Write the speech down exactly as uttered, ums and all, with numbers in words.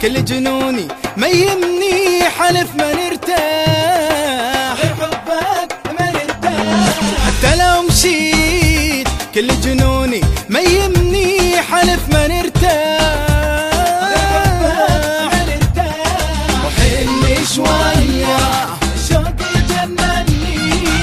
كل جنوني ما يمني حلف ما نرتاح غير حبك ما نرتاح. حتى لو مشيت كل جنوني ما يمني حلف ما نرتاح. غير حبك ما نرتاح. وحل شوي